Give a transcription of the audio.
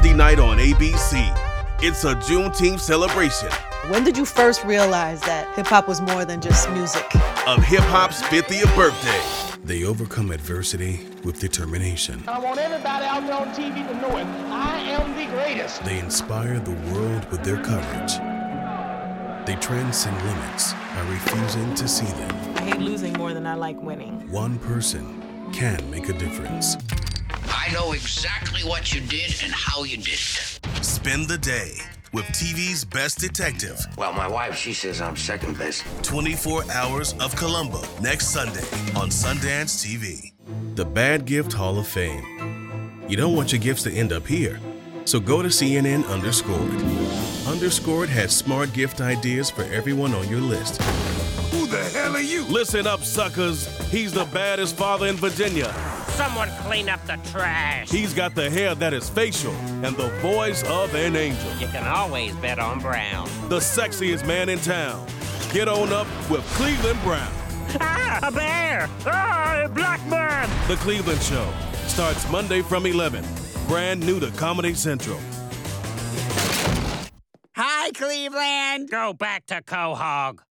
Sunday night on ABC. It's a Juneteenth celebration. When did you first realize that hip-hop was more than just music? Of hip-hop's 50th birthday. They overcome adversity with determination. I want everybody out there on TV to know it. I am the greatest. They inspire the world with their coverage. They transcend limits by refusing to see them. I hate losing more than I like winning. One person can make a difference. I know exactly what you did and how you did it. Spend the day with TV's best detective. Well, my wife, she says I'm second best. 24 Hours of Columbo, next Sunday on Sundance TV. The Bad Gift Hall of Fame. You don't want your gifts to end up here, so go to CNN Underscored. Underscored has smart gift ideas for everyone on your list. Who the hell are you? Listen up, suckers. He's the baddest father in Virginia. Someone clean up the trash. He's got the hair that is facial and the voice of an angel. You can always bet on Brown. The sexiest man in town. Get on up with Cleveland Brown. Ah, a bear! Ah, a black man! The Cleveland Show starts Monday from 11. Brand new to Comedy Central. Hi, Cleveland! Go back to Quahog.